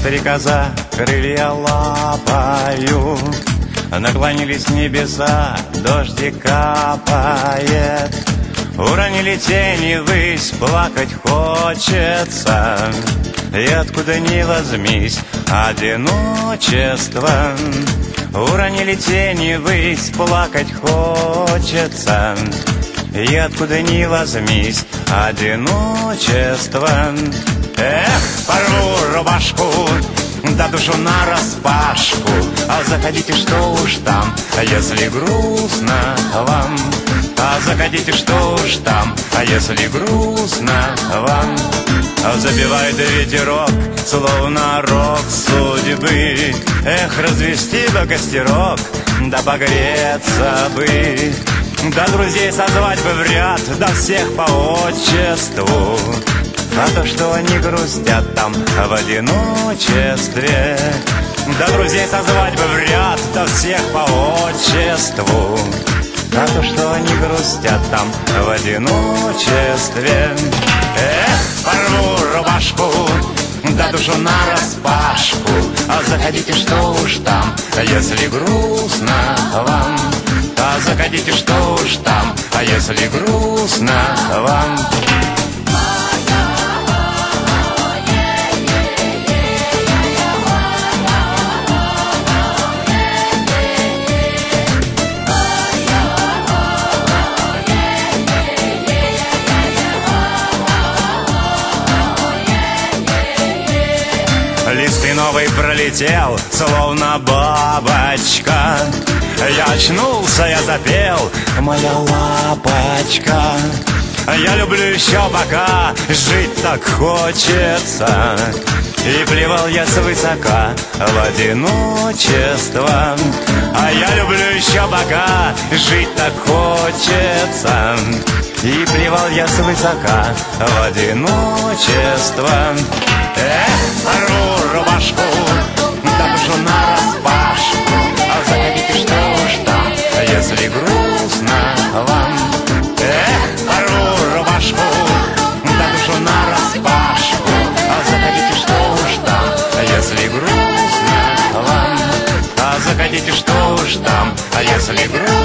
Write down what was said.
стрекоза крылья лапают, наклонились небеса, дождик капает. Уронили тени ввысь, плакать хочется, и откуда ни возьмись, одиночество. Уронили тени ввысь, плакать хочется, и откуда ни возьмись, одиночество. Эх, порву рубашку, да душу нараспашку, а заходите, что уж там, если грустно вам. А заходите, что уж там, а если грустно вам. Забивает ветерок, словно рок судьбы. Эх, развести бы костерок, да погреться бы, да друзей созвать бы в ряд, да всех по отчеству. А то, что они грустят там в одиночестве, да друзей созвать бы в ряд, да всех по отчеству. А то, что они грустят там в одиночестве. Эх, порву рубашку, да душу нараспашку, а заходите, что уж там, если грустно вам. А заходите, что уж там, а если грустно вам. Лист новый пролетел, словно бабочка. Я очнулся, я запел, моя лапочка. Я люблю еще пока, жить так хочется. И плевал я свысока в одиночество. А я люблю еще пока, жить так хочется. И плевал я свысока в одиночество. Эх, порву рубашку, да душу нараспашку, а заходите, что уж там, если грустно вам. Эх, порву рубашку, да душу нараспашку, а заходите, что уж там, если грустно вам. А заходите, что уж там, если грустно.